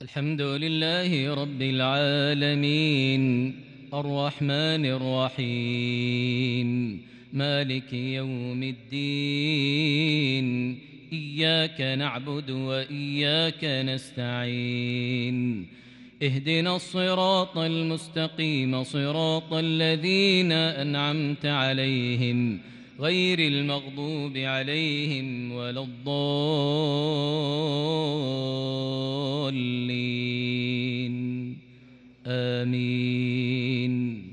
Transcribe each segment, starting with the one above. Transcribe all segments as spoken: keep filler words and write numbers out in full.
الحمد لله رب العالمين الرحمن الرحيم مالك يوم الدين إياك نعبد وإياك نستعين اهدنا الصراط المستقيم صراط الذين أنعمت عليهم غير المغضوب عليهم ولا الضالين آمين.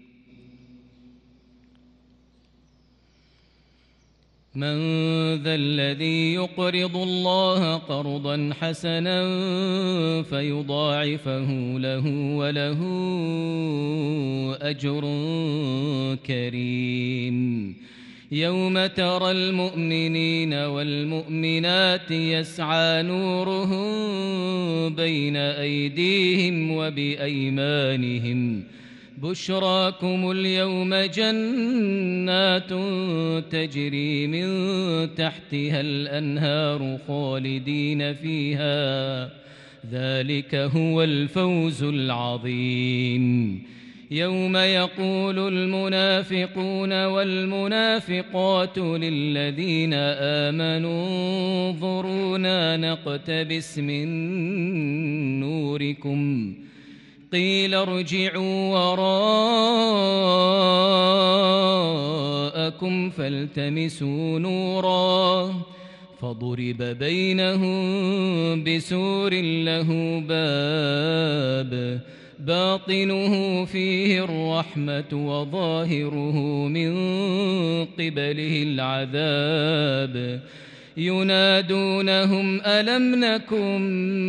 من ذا الذي يقرض الله قرضا حسنا فيضاعفه له وله أجر كريم. يوم ترى المؤمنين والمؤمنات يسعى نورهم بين أيديهم وبأيمانهم بشراكم اليوم جنات تجري من تحتها الأنهار خالدين فيها ذلك هو الفوز العظيم. يوم يقول المنافقون والمنافقات للذين آمنوا انظرونا نقتبس من نوركم قيل ارجعوا وراءكم فالتمسوا نورا فضرب بينهم بسور له باب باطنه فيه الرحمة وظاهره من قبله العذاب ينادونهم ألم نكن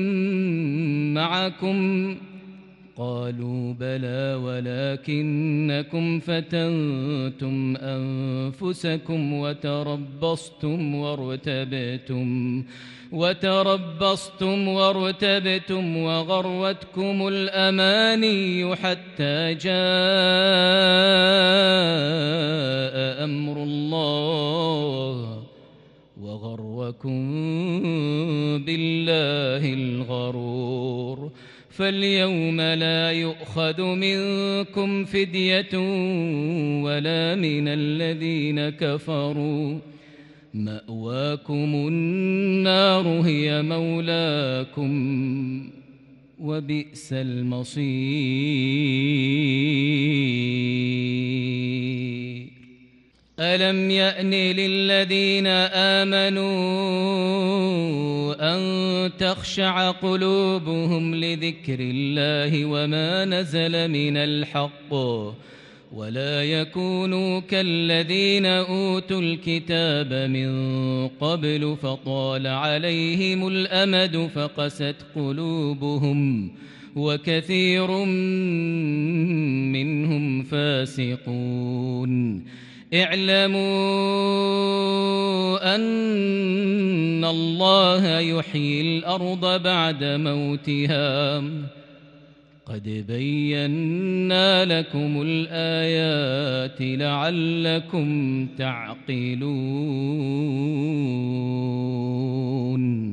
معكم قالوا بلى ولكنكم فتنتم أنفسكم وتربصتم وارتبتم وتربصتم وارتبتم وغرتكم الأماني حتى جاء أمر الله وغركم بالله الغرور. فاليوم لا يؤخذ منكم فدية ولا من الذين كفروا مأواكم النار هي مولاكم وبئس المصير. ألم يأن للذين آمنوا أن تخشع قلوبهم لذكر الله وما نزل من الحق ولا يكونوا كالذين أوتوا الكتاب من قبل فطال عليهم الأمد فقست قلوبهم وكثير منهم فاسقون. اعلموا أن الله يحيي الأرض بعد موتها قد بينا لكم الآيات لعلكم تعقلون.